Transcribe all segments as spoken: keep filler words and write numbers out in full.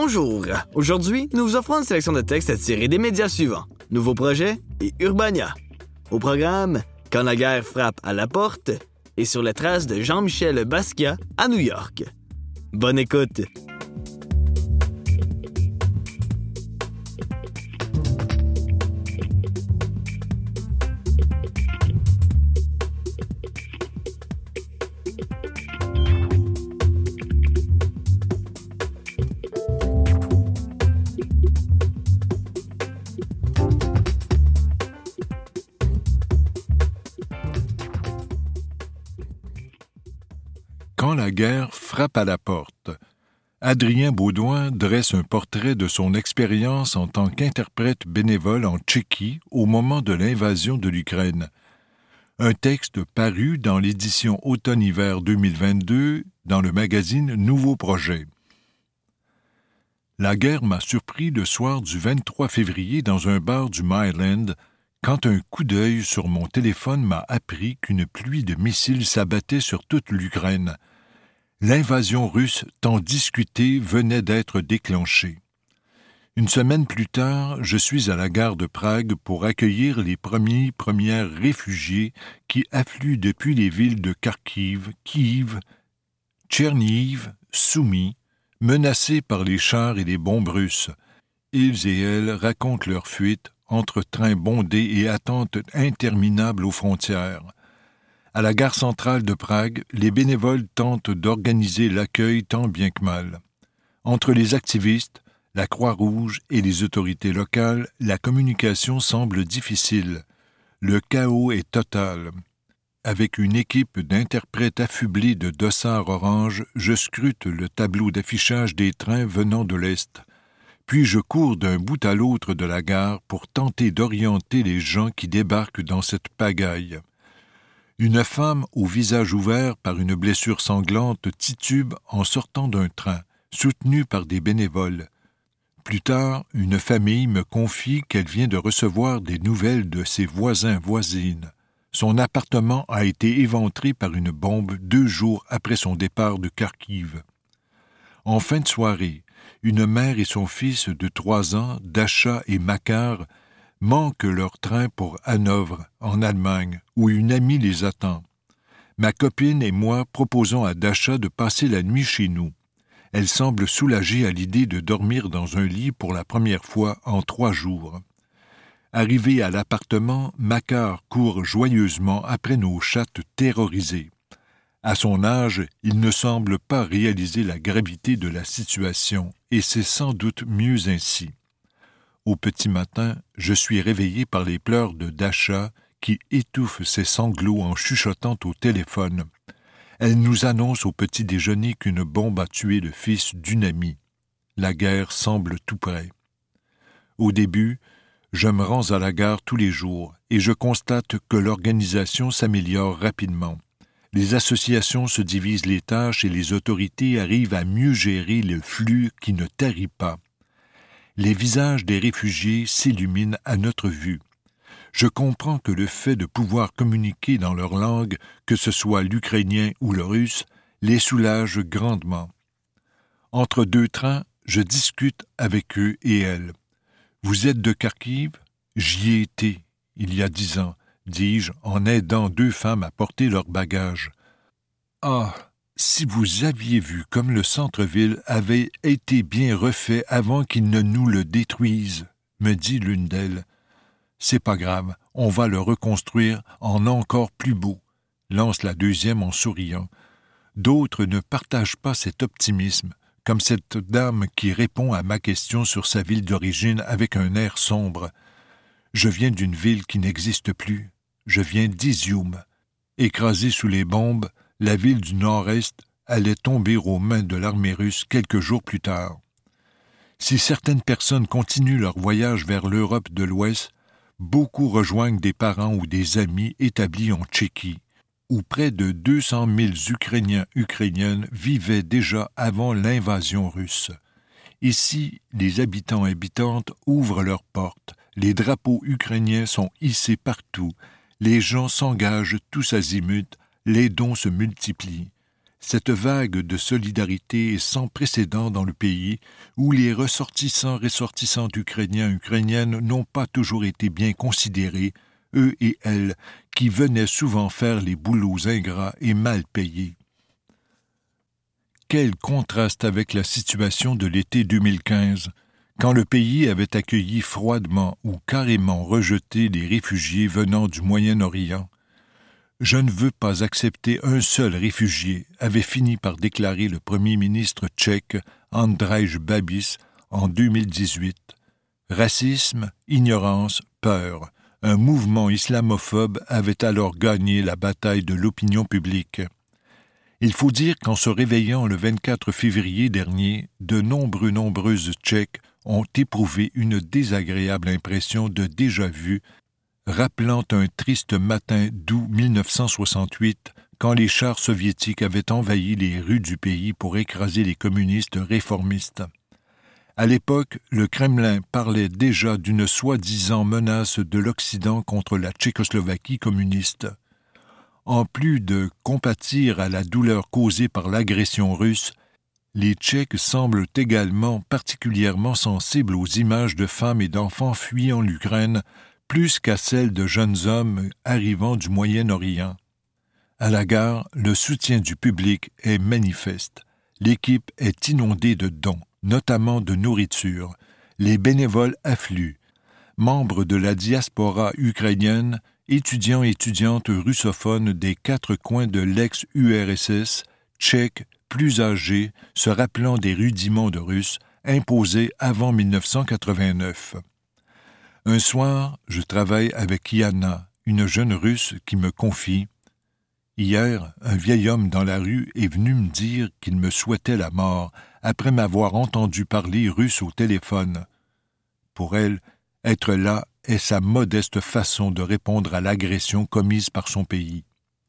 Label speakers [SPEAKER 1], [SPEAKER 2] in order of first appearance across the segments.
[SPEAKER 1] Bonjour! Aujourd'hui, nous vous offrons une sélection de textes à tirer des médias suivants. Nouveaux projets et Urbania. Au programme, Quand la guerre frappe à la porte et sur les traces de Jean-Michel Basquiat à New York. Bonne écoute!
[SPEAKER 2] Quand la guerre frappe à la porte, Adrien Baudouin dresse un portrait de son expérience en tant qu'interprète bénévole en Tchéquie au moment de l'invasion de l'Ukraine. Un texte paru dans l'édition automne-hiver deux mille vingt-deux dans le magazine Nouveau Projet. La guerre m'a surpris le soir du vingt-trois février dans un bar du Maryland, quand un coup d'œil sur mon téléphone m'a appris qu'une pluie de missiles s'abattait sur toute l'Ukraine. L'invasion russe tant discutée venait d'être déclenchée. Une semaine plus tard, je suis à la gare de Prague pour accueillir les premiers premières réfugiés qui affluent depuis les villes de Kharkiv, Kiev, Tchernihiv, Soumy, menacés par les chars et les bombes russes. Ils et elles racontent leur fuite entre trains bondés et attentes interminables aux frontières. À la gare centrale de Prague, les bénévoles tentent d'organiser l'accueil tant bien que mal. Entre les activistes, la Croix-Rouge et les autorités locales, la communication semble difficile. Le chaos est total. Avec une équipe d'interprètes affublés de dossards orange, je scrute le tableau d'affichage des trains venant de l'Est. Puis je cours d'un bout à l'autre de la gare pour tenter d'orienter les gens qui débarquent dans cette pagaille. Une femme au visage ouvert par une blessure sanglante titube en sortant d'un train, soutenue par des bénévoles. Plus tard, une famille me confie qu'elle vient de recevoir des nouvelles de ses voisins-voisines. Son appartement a été éventré par une bombe deux jours après son départ de Kharkiv. En fin de soirée, une mère et son fils de trois ans, Dasha et Makar, manquent leur train pour Hanovre, en Allemagne, où une amie les attend. Ma copine et moi proposons à Dasha de passer la nuit chez nous. Elle semble soulagée à l'idée de dormir dans un lit pour la première fois en trois jours. Arrivé à l'appartement, Makar court joyeusement après nos chattes terrorisées. À son âge, il ne semble pas réaliser la gravité de la situation, et c'est sans doute mieux ainsi. Au petit matin, je suis réveillé par les pleurs de Dasha qui étouffe ses sanglots en chuchotant au téléphone. Elle nous annonce au petit déjeuner qu'une bombe a tué le fils d'une amie. La guerre semble tout près. Au début, je me rends à la gare tous les jours et je constate que l'organisation s'améliore rapidement. Les associations se divisent les tâches et les autorités arrivent à mieux gérer le flux qui ne tarit pas. Les visages des réfugiés s'illuminent à notre vue. Je comprends que le fait de pouvoir communiquer dans leur langue, que ce soit l'ukrainien ou le russe, les soulage grandement. Entre deux trains, je discute avec eux et elles. « Vous êtes de Kharkiv ? J'y ai été, il y a dix ans, dis-je en aidant deux femmes à porter leurs bagages. Ah !» Si vous aviez vu comme le centre-ville avait été bien refait avant qu'ils ne nous le détruisent, me dit l'une d'elles. C'est pas grave, on va le reconstruire en encore plus beau, lance la deuxième en souriant. D'autres ne partagent pas cet optimisme, comme cette dame qui répond à ma question sur sa ville d'origine avec un air sombre. Je viens d'une ville qui n'existe plus, je viens d'Izium. Écrasée sous les bombes, la ville du Nord-Est allait tomber aux mains de l'armée russe quelques jours plus tard. Si certaines personnes continuent leur voyage vers l'Europe de l'Ouest, beaucoup rejoignent des parents ou des amis établis en Tchéquie, où près de deux cent mille Ukrainiens ukrainiennes vivaient déjà avant l'invasion russe. Ici, les habitants et habitantes ouvrent leurs portes, les drapeaux ukrainiens sont hissés partout, les gens s'engagent tous azimuts, les dons se multiplient. Cette vague de solidarité est sans précédent dans le pays, où les ressortissants ressortissantes ukrainiens ukrainiennes n'ont pas toujours été bien considérés, eux et elles, qui venaient souvent faire les boulots ingrats et mal payés. Quel contraste avec la situation de l'été deux mille quinze, quand le pays avait accueilli froidement ou carrément rejeté les réfugiés venant du Moyen-Orient. « Je ne veux pas accepter un seul réfugié », avait fini par déclarer le premier ministre tchèque Andrej Babis en deux mille dix-huit. Racisme, ignorance, peur. Un mouvement islamophobe avait alors gagné la bataille de l'opinion publique. Il faut dire qu'en se réveillant le vingt-quatre février dernier, de nombreux nombreuses Tchèques ont éprouvé une désagréable impression de déjà-vu, rappelant un triste matin d'août mille neuf cent soixante-huit, quand les chars soviétiques avaient envahi les rues du pays pour écraser les communistes réformistes. À l'époque, le Kremlin parlait déjà d'une soi-disant menace de l'Occident contre la Tchécoslovaquie communiste. En plus de compatir à la douleur causée par l'agression russe, les Tchèques semblent également particulièrement sensibles aux images de femmes et d'enfants fuyant l'Ukraine, plus qu'à celles de jeunes hommes arrivant du Moyen-Orient. À la gare, le soutien du public est manifeste. L'équipe est inondée de dons, notamment de nourriture. Les bénévoles affluent. Membres de la diaspora ukrainienne, étudiants et étudiantes russophones des quatre coins de l'ex-U R S S, tchèques, plus âgés, se rappelant des rudiments de russe imposés avant mille neuf cent quatre-vingt-neuf. Un soir, je travaille avec Yana, une jeune Russe qui me confie « Hier, un vieil homme dans la rue est venu me dire qu'il me souhaitait la mort après m'avoir entendu parler russe au téléphone. » Pour elle, être là est sa modeste façon de répondre à l'agression commise par son pays.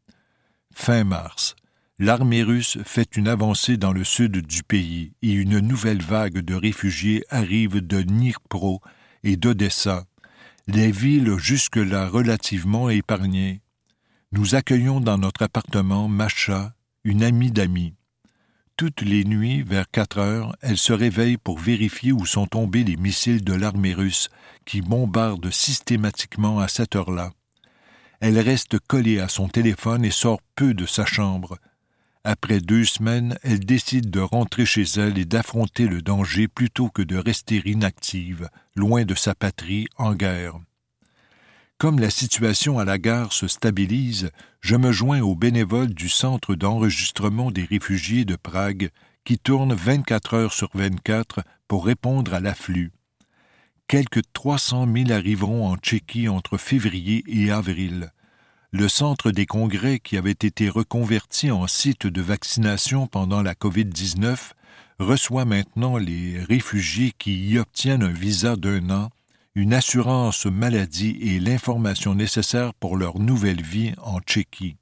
[SPEAKER 2] Fin mars, l'armée russe fait une avancée dans le sud du pays et une nouvelle vague de réfugiés arrive de Dnipro et d'Odessa, les villes jusque-là relativement épargnées. Nous accueillons dans notre appartement Masha, une amie d'amis. Toutes les nuits, vers quatre heures, elle se réveille pour vérifier où sont tombés les missiles de l'armée russe qui bombardent systématiquement à cette heure-là. Elle reste collée à son téléphone et sort peu de sa chambre. Après deux semaines, elle décide de rentrer chez elle et d'affronter le danger plutôt que de rester inactive, loin de sa patrie, en guerre. Comme la situation à la gare se stabilise, je me joins aux bénévoles du Centre d'enregistrement des réfugiés de Prague qui tourne vingt-quatre heures sur vingt-quatre pour répondre à l'afflux. Quelques trois cent mille arriveront en Tchéquie entre février et avril. Le centre des congrès, qui avait été reconverti en site de vaccination pendant la covid dix-neuf, reçoit maintenant les réfugiés qui y obtiennent un visa d'un an, une assurance maladie et l'information nécessaire pour leur nouvelle vie en Tchéquie.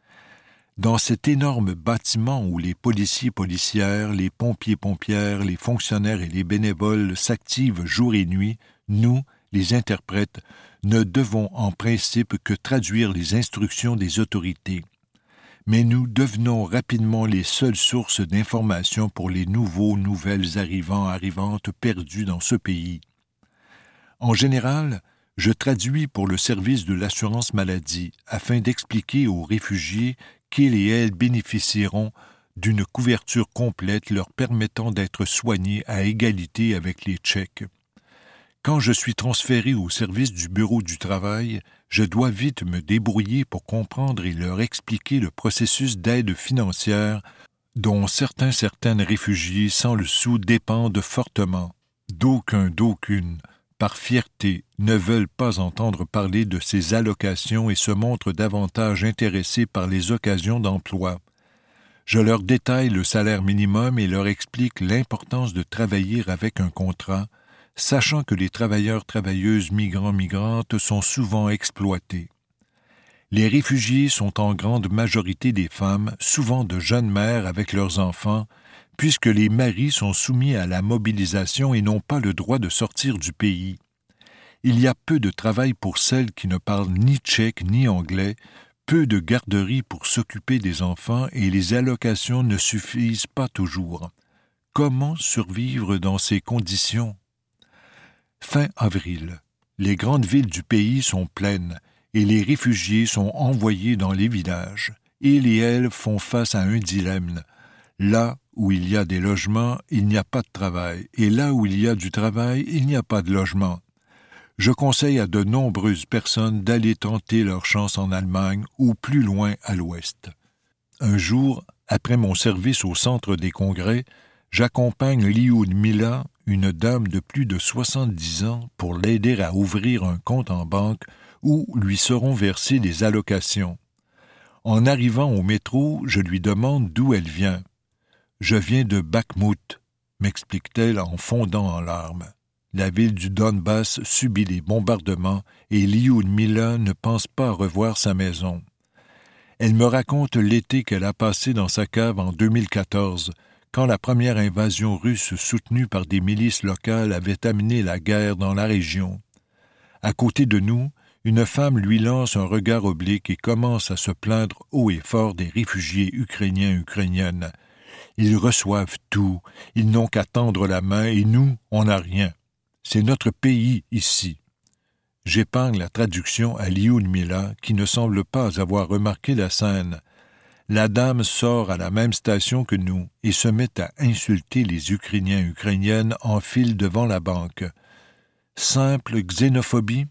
[SPEAKER 2] Dans cet énorme bâtiment où les policiers policières, les pompiers pompières, les fonctionnaires et les bénévoles s'activent jour et nuit, nous, les interprètes, ne devons en principe que traduire les instructions des autorités. Mais nous devenons rapidement les seules sources d'informations pour les nouveaux, nouvelles arrivants, arrivantes perdus dans ce pays. En général, je traduis pour le service de l'assurance maladie afin d'expliquer aux réfugiés qu'ils et elles bénéficieront d'une couverture complète leur permettant d'être soignés à égalité avec les Tchèques. Quand je suis transféré au service du bureau du travail, je dois vite me débrouiller pour comprendre et leur expliquer le processus d'aide financière dont certains certaines réfugiés sans le sou dépendent fortement. D'aucuns, d'aucunes, par fierté, ne veulent pas entendre parler de ces allocations et se montrent davantage intéressés par les occasions d'emploi. Je leur détaille le salaire minimum et leur explique l'importance de travailler avec un contrat, sachant que les travailleurs-travailleuses migrants-migrantes sont souvent exploités. Les réfugiés sont en grande majorité des femmes, souvent de jeunes mères avec leurs enfants, puisque les maris sont soumis à la mobilisation et n'ont pas le droit de sortir du pays. Il y a peu de travail pour celles qui ne parlent ni tchèque ni anglais, peu de garderies pour s'occuper des enfants et les allocations ne suffisent pas toujours. Comment survivre dans ces conditions? Fin avril. Les grandes villes du pays sont pleines et les réfugiés sont envoyés dans les villages. Ils et elles font face à un dilemme. Là où il y a des logements, il n'y a pas de travail, et là où il y a du travail, il n'y a pas de logement. Je conseille à de nombreuses personnes d'aller tenter leur chance en Allemagne ou plus loin à l'ouest. Un jour, après mon service au centre des congrès, j'accompagne Lyudmila, une dame de plus de soixante-dix ans, pour l'aider à ouvrir un compte en banque où lui seront versées des allocations. En arrivant au métro, je lui demande d'où elle vient. « Je viens de Bakhmout », m'explique-t-elle en fondant en larmes. La ville du Donbass subit les bombardements et Lyudmila ne pense pas revoir sa maison. Elle me raconte l'été qu'elle a passé dans sa cave en deux mille quatorze, quand la première invasion russe soutenue par des milices locales avait amené la guerre dans la région. À côté de nous, une femme lui lance un regard oblique et commence à se plaindre haut et fort des réfugiés ukrainiens et ukrainiennes. Ils reçoivent tout, ils n'ont qu'à tendre la main et nous, on n'a rien. C'est notre pays ici. J'épargne la traduction à Lyudmila, qui ne semble pas avoir remarqué la scène. La dame sort à la même station que nous et se met à insulter les Ukrainiens et Ukrainiennes en file devant la banque. Simple xénophobie?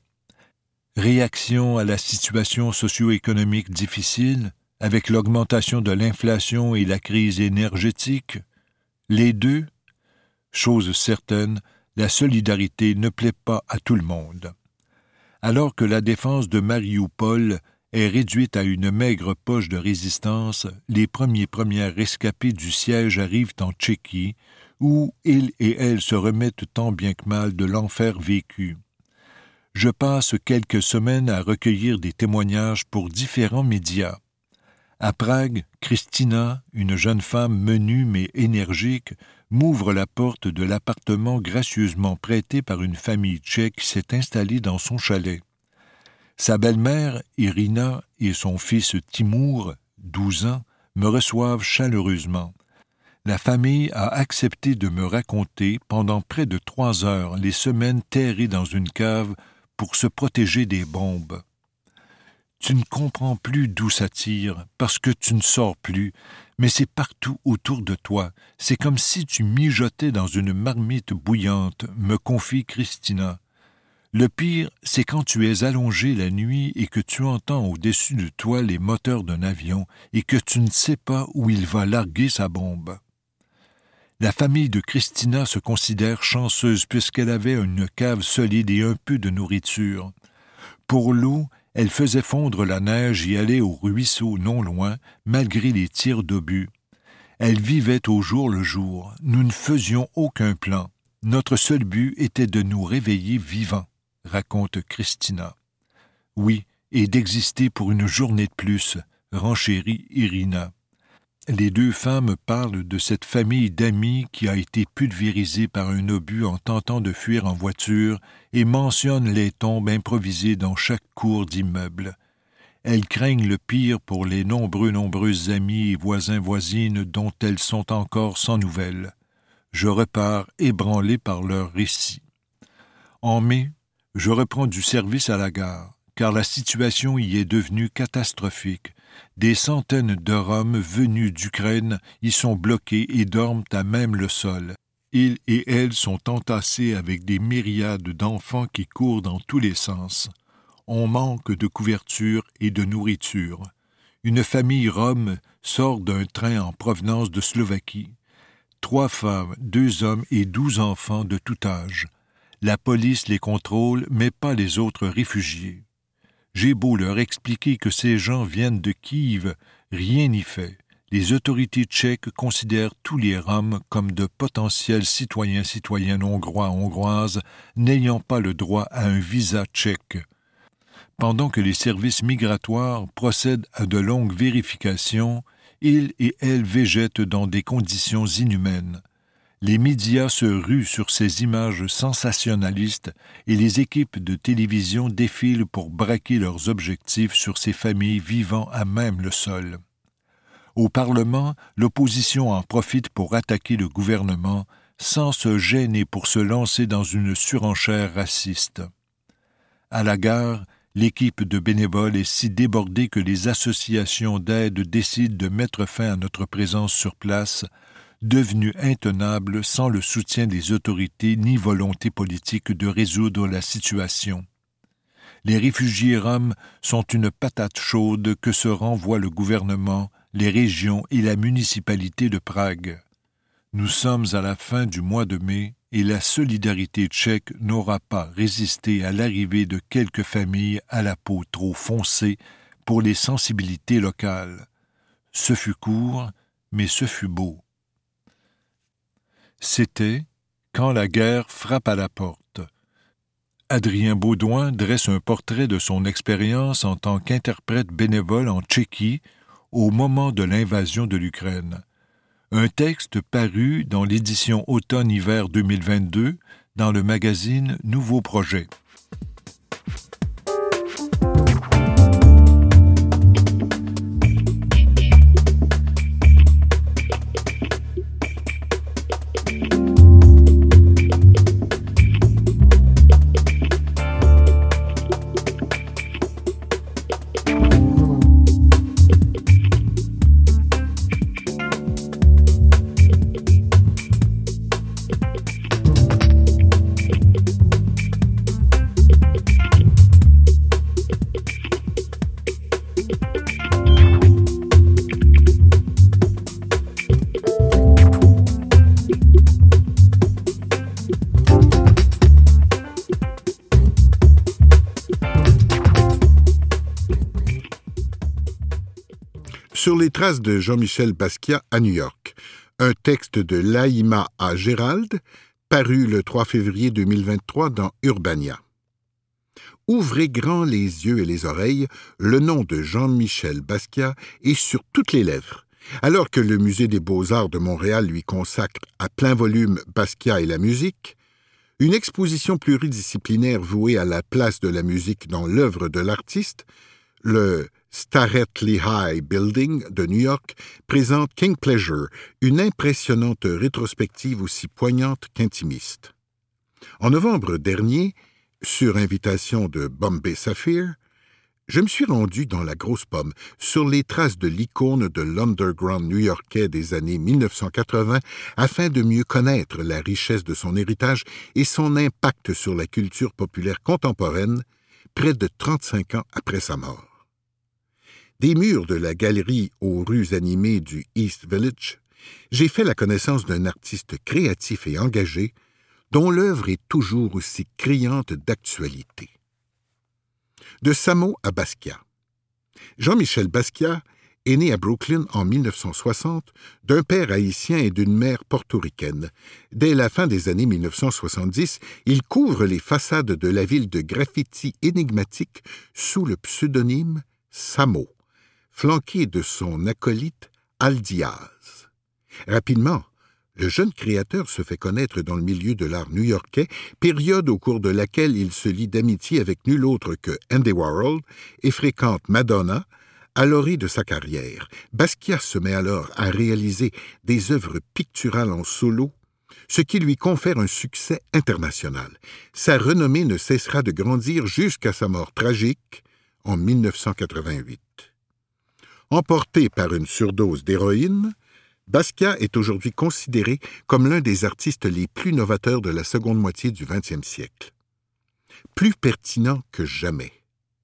[SPEAKER 2] Réaction à la situation socio-économique difficile, avec l'augmentation de l'inflation et la crise énergétique? Les deux? Chose certaine, la solidarité ne plaît pas à tout le monde. Alors que la défense de Marioupol est réduite à une maigre poche de résistance, les premiers premières rescapés du siège arrivent en Tchéquie, où ils et elles se remettent tant bien que mal de l'enfer vécu. Je passe quelques semaines à recueillir des témoignages pour différents médias. À Prague, Christina, une jeune femme menue mais énergique, m'ouvre la porte de l'appartement gracieusement prêté par une famille tchèque qui s'est installée dans son chalet. Sa belle-mère, Irina, et son fils Timour, douze ans, me reçoivent chaleureusement. La famille a accepté de me raconter pendant près de trois heures les semaines terrées dans une cave pour se protéger des bombes. Tu ne comprends plus d'où ça tire, parce que tu ne sors plus, mais c'est partout autour de toi. C'est comme si tu mijotais dans une marmite bouillante, me confie Christina. Le pire, c'est quand tu es allongé la nuit et que tu entends au-dessus de toi les moteurs d'un avion et que tu ne sais pas où il va larguer sa bombe. La famille de Christina se considère chanceuse puisqu'elle avait une cave solide et un peu de nourriture. Pour l'eau, elle faisait fondre la neige et allait au ruisseau non loin, malgré les tirs d'obus. Elle vivait au jour le jour. Nous ne faisions aucun plan. Notre seul but était de nous réveiller vivants, raconte Christina. Oui, et d'exister pour une journée de plus, renchérit Irina. Les deux femmes parlent de cette famille d'amis qui a été pulvérisée par un obus en tentant de fuir en voiture et mentionnent les tombes improvisées dans chaque cour d'immeuble. Elles craignent le pire pour les nombreux nombreuses amis et voisins-voisines dont elles sont encore sans nouvelles. Je repars ébranlé par leurs récits. En mai, je reprends du service à la gare, car la situation y est devenue catastrophique. Des centaines de Roms venus d'Ukraine y sont bloqués et dorment à même le sol. Ils et elles sont entassés avec des myriades d'enfants qui courent dans tous les sens. On manque de couverture et de nourriture. Une famille Rome sort d'un train en provenance de Slovaquie. Trois femmes, deux hommes et douze enfants de tout âge. La police les contrôle, mais pas les autres réfugiés. J'ai beau leur expliquer que ces gens viennent de Kiev, rien n'y fait. Les autorités tchèques considèrent tous les Roms comme de potentiels citoyens-citoyennes hongrois-hongroises n'ayant pas le droit à un visa tchèque. Pendant que les services migratoires procèdent à de longues vérifications, ils et elles végètent dans des conditions inhumaines. Les médias se ruent sur ces images sensationnalistes et les équipes de télévision défilent pour braquer leurs objectifs sur ces familles vivant à même le sol. Au Parlement, l'opposition en profite pour attaquer le gouvernement sans se gêner pour se lancer dans une surenchère raciste. À la gare, l'équipe de bénévoles est si débordée que les associations d'aide décident de mettre fin à notre présence sur place, devenue intenable sans le soutien des autorités ni volonté politique de résoudre la situation. Les réfugiés roms sont une patate chaude que se renvoie le gouvernement, les régions et la municipalité de Prague. Nous sommes à la fin du mois de mai et la solidarité tchèque n'aura pas résisté à l'arrivée de quelques familles à la peau trop foncée pour les sensibilités locales. Ce fut court, mais ce fut beau. C'était « Quand la guerre frappe à la porte ». Adrien Baudouin dresse un portrait de son expérience en tant qu'interprète bénévole en Tchéquie au moment de l'invasion de l'Ukraine. Un texte paru dans l'édition automne-hiver deux mille vingt-deux dans le magazine Nouveau Projet.
[SPEAKER 3] Sur les traces de Jean-Michel Basquiat à New York, un texte de Laïma A. Gérald, paru le trois février deux mille vingt-trois dans Urbania. Ouvrez grand les yeux et les oreilles, le nom de Jean-Michel Basquiat est sur toutes les lèvres. Alors que le Musée des Beaux-Arts de Montréal lui consacre à plein volume Basquiat et la musique, une exposition pluridisciplinaire vouée à la place de la musique dans l'œuvre de l'artiste, le Starrett Lehigh Building de New York présente King Pleasure, une impressionnante rétrospective aussi poignante qu'intimiste. En novembre dernier, sur invitation de Bombay Sapphire, je me suis rendu dans la Grosse Pomme, sur les traces de l'icône de l'underground new-yorkais des années mille neuf cent quatre-vingts, afin de mieux connaître la richesse de son héritage et son impact sur la culture populaire contemporaine, près de trente-cinq ans après sa mort. Des murs de la galerie aux rues animées du East Village, j'ai fait la connaissance d'un artiste créatif et engagé dont l'œuvre est toujours aussi criante d'actualité. De Samo à Basquiat. Jean-Michel Basquiat est né à Brooklyn en mille neuf cent soixante d'un père haïtien et d'une mère portoricaine. Dès la fin des années mille neuf cent soixante-dix, il couvre les façades de la ville de graffitis énigmatiques sous le pseudonyme Samo, flanqué de son acolyte Al Diaz. Rapidement, le jeune créateur se fait connaître dans le milieu de l'art new-yorkais, période au cours de laquelle il se lie d'amitié avec nul autre que Andy Warhol et fréquente Madonna, à l'orée de sa carrière. Basquiat se met alors à réaliser des œuvres picturales en solo, ce qui lui confère un succès international. Sa renommée ne cessera de grandir jusqu'à sa mort tragique en mille neuf cent quatre-vingt-huit. Emporté par une surdose d'héroïne, Basquiat est aujourd'hui considéré comme l'un des artistes les plus novateurs de la seconde moitié du vingtième siècle. Plus pertinent que jamais.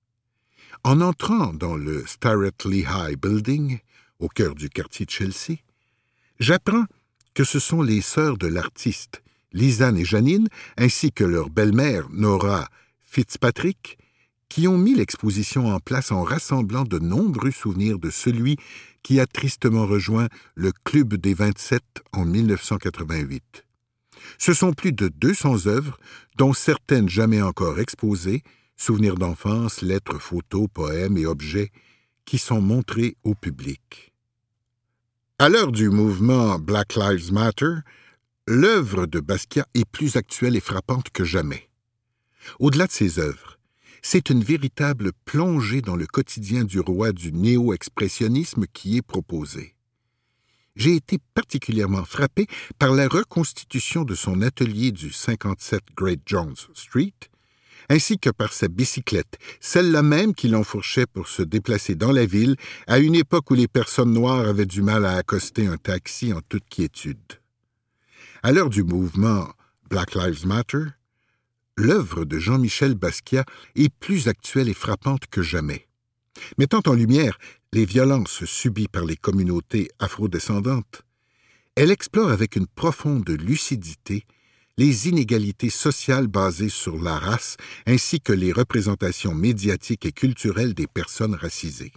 [SPEAKER 3] En entrant dans le Starrett Lehigh Building, au cœur du quartier de Chelsea, j'apprends que ce sont les sœurs de l'artiste, Lisanne et Janine, ainsi que leur belle-mère, Nora Fitzpatrick, qui ont mis l'exposition en place en rassemblant de nombreux souvenirs de celui qui a tristement rejoint le Club des vingt-sept en mille neuf cent quatre-vingt-huit. Ce sont plus de deux cents œuvres, dont certaines jamais encore exposées, souvenirs d'enfance, lettres, photos, poèmes et objets, qui sont montrés au public. À l'heure du mouvement Black Lives Matter, l'œuvre de Basquiat est plus actuelle et frappante que jamais. Au-delà de ses œuvres, c'est une véritable plongée dans le quotidien du roi du néo-expressionnisme qui est proposée. J'ai été particulièrement frappé par la reconstitution de son atelier du cinquante-sept Great Jones Street, ainsi que par sa bicyclette, celle-là même qu'il enfourchait pour se déplacer dans la ville à une époque où les personnes noires avaient du mal à accoster un taxi en toute quiétude. À l'heure du mouvement Black Lives Matter, l'œuvre de Jean-Michel Basquiat est plus actuelle et frappante que jamais. Mettant en lumière les violences subies par les communautés afrodescendantes, elle explore avec une profonde lucidité les inégalités sociales basées sur la race ainsi que les représentations médiatiques et culturelles des personnes racisées.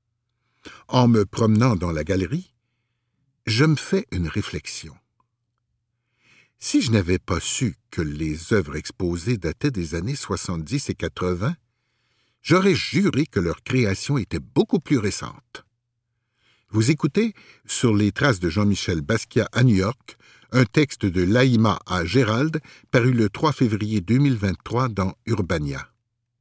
[SPEAKER 3] En me promenant dans la galerie, je me fais une réflexion. Si je n'avais pas su que les œuvres exposées dataient des années soixante-dix et quatre-vingts, j'aurais juré que leur création était beaucoup plus récente. Vous écoutez « Sur les traces de Jean-Michel Basquiat à New York », un texte de Laïma A. Gérald, paru le trois février deux mille vingt-trois dans Urbania.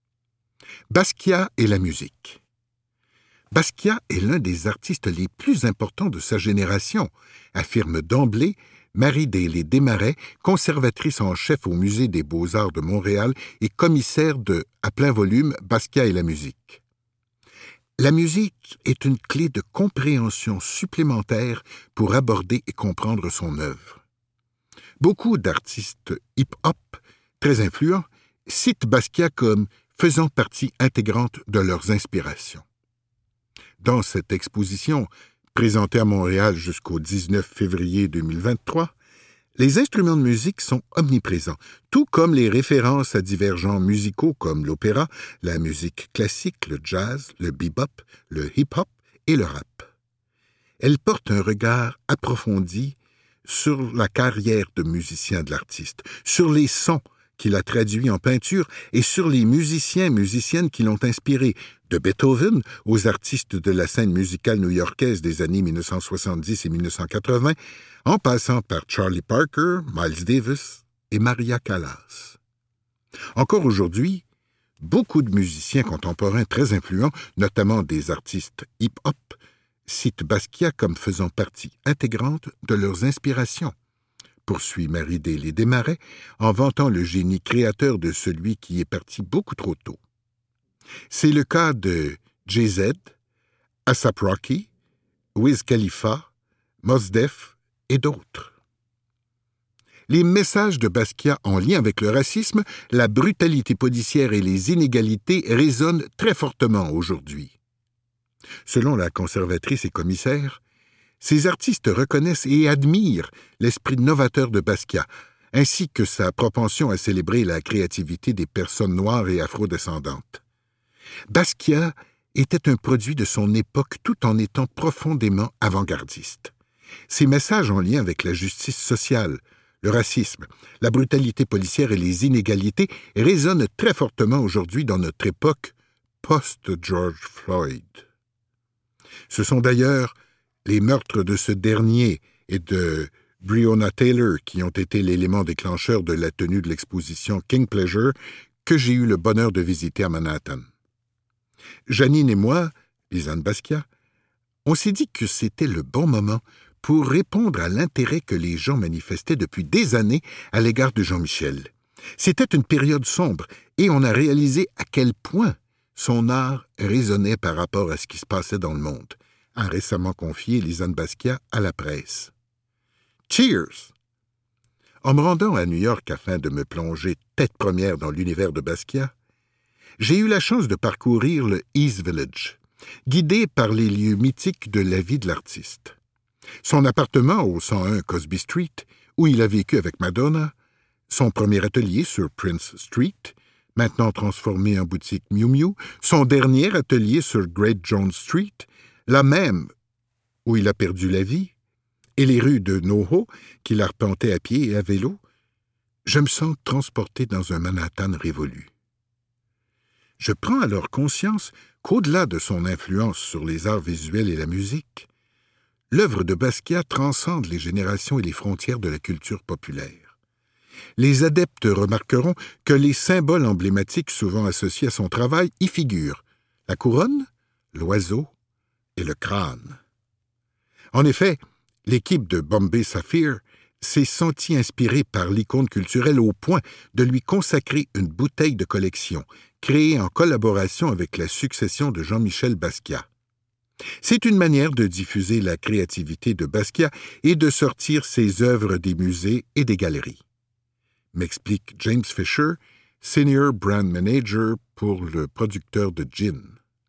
[SPEAKER 3] Basquiat et la musique. Basquiat est l'un des artistes les plus importants de sa génération, affirme d'emblée Marie Daly Desmarais, conservatrice en chef au Musée des Beaux-Arts de Montréal et commissaire de « À plein volume, Basquiat et la musique ». La musique est une clé de compréhension supplémentaire pour aborder et comprendre son œuvre. Beaucoup d'artistes hip-hop, très influents, citent Basquiat comme faisant partie intégrante de leurs inspirations. Dans cette exposition, présentée à Montréal jusqu'au dix-neuf février deux mille vingt-trois, les instruments de musique sont omniprésents, tout comme les références à divers genres musicaux comme l'opéra, la musique classique, le jazz, le bebop, le hip-hop et le rap. Elle porte un regard approfondi sur la carrière de musicien de l'artiste, sur les sons qu'il a traduits en peinture et sur les musiciens et musiciennes qui l'ont inspiré, de Beethoven aux artistes de la scène musicale new-yorkaise des années mille neuf cent soixante-dix et mille neuf cent quatre-vingts, en passant par Charlie Parker, Miles Davis et Maria Callas. Encore aujourd'hui, beaucoup de musiciens contemporains très influents, notamment des artistes hip-hop, citent Basquiat comme faisant partie intégrante de leurs inspirations, poursuit Marie Daly Desmarais en vantant le génie créateur de celui qui est parti beaucoup trop tôt. C'est le cas de Jay-Z, A$ap Rocky, Wiz Khalifa, Mos Def et d'autres. Les messages de Basquiat en lien avec le racisme, la brutalité policière et les inégalités résonnent très fortement aujourd'hui. Selon la conservatrice et commissaire, ces artistes reconnaissent et admirent l'esprit novateur de Basquiat, ainsi que sa propension à célébrer la créativité des personnes noires et afrodescendantes. Basquiat était un produit de son époque tout en étant profondément avant-gardiste. Ses messages en lien avec la justice sociale, le racisme, la brutalité policière et les inégalités résonnent très fortement aujourd'hui dans notre époque post-George Floyd. Ce sont d'ailleurs les meurtres de ce dernier et de Breonna Taylor qui ont été l'élément déclencheur de la tenue de l'exposition King Pleasure que j'ai eu le bonheur de visiter à Manhattan. Janine et moi, Lisanne Basquiat, on s'est dit que c'était le bon moment pour répondre à l'intérêt que les gens manifestaient depuis des années à l'égard de Jean-Michel. C'était une période sombre et on a réalisé à quel point son art résonnait par rapport à ce qui se passait dans le monde, a récemment confié Lisanne Basquiat à la presse. Cheers! En me rendant à New York afin de me plonger tête première dans l'univers de Basquiat, j'ai eu la chance de parcourir le East Village, guidé par les lieux mythiques de la vie de l'artiste. Son appartement au cent un Cosby Street, où il a vécu avec Madonna, son premier atelier sur Prince Street, maintenant transformé en boutique Miu Miu, son dernier atelier sur Great Jones Street, là même où il a perdu la vie, et les rues de NoHo qu'il arpentait à pied et à vélo, je me sens transporté dans un Manhattan révolu. Je prends alors conscience qu'au-delà de son influence sur les arts visuels et la musique, l'œuvre de Basquiat transcende les générations et les frontières de la culture populaire. Les adeptes remarqueront que les symboles emblématiques souvent associés à son travail y figurent: la couronne, l'oiseau et le crâne. En effet, l'équipe de Bombay Sapphire s'est sentie inspirée par l'icône culturelle au point de lui consacrer une bouteille de collection, créée en collaboration avec la succession de Jean-Michel Basquiat. C'est une manière de diffuser la créativité de Basquiat et de sortir ses œuvres des musées et des galeries, m'explique James Fisher, Senior Brand Manager pour le producteur de gin.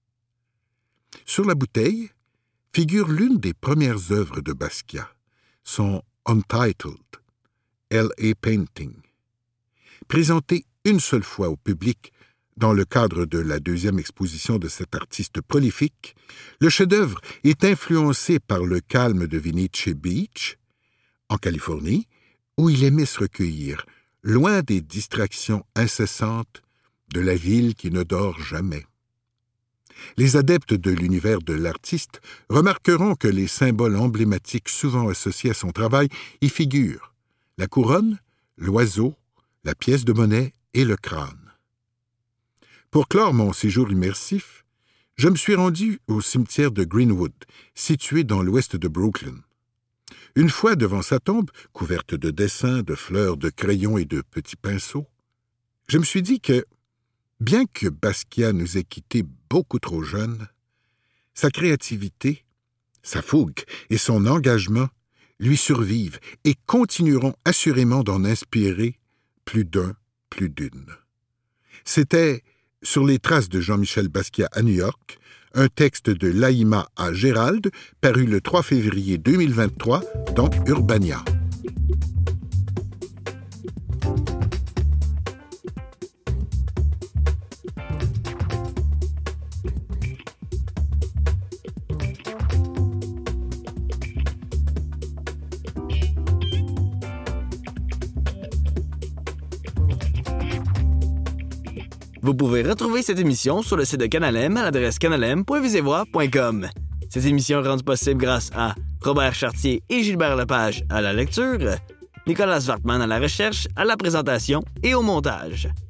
[SPEAKER 3] Sur la bouteille figure l'une des premières œuvres de Basquiat, son Untitled, L A Painting. Présenté une seule fois au public dans le cadre de la deuxième exposition de cet artiste prolifique, le chef-d'œuvre est influencé par le calme de Venice Beach, en Californie, où il aimait se recueillir, loin des distractions incessantes de la ville qui ne dort jamais. Les adeptes de l'univers de l'artiste remarqueront que les symboles emblématiques souvent associés à son travail y figurent: la couronne, l'oiseau, la pièce de monnaie et le crâne. Pour clore mon séjour immersif, je me suis rendu au cimetière de Greenwood, situé dans l'ouest de Brooklyn. Une fois devant sa tombe, couverte de dessins, de fleurs, de crayons et de petits pinceaux, je me suis dit que, bien que Basquiat nous ait quittés beaucoup trop jeunes, sa créativité, sa fougue et son engagement lui survivent et continueront assurément d'en inspirer plus d'un, plus d'une. C'était « Sur les traces de Jean-Michel Basquiat à New York », un texte de Laïma A. Gérald, paru le trois février deux mille vingt-trois dans Urbania.
[SPEAKER 1] Vous pouvez retrouver cette émission sur le site de Canal M à l'adresse canalem point visivoix point com. Cette émission est rendue possible grâce à Robert Chartier et Gilbert Lepage à la lecture, Nicolas Wartman à la recherche, à la présentation et au montage.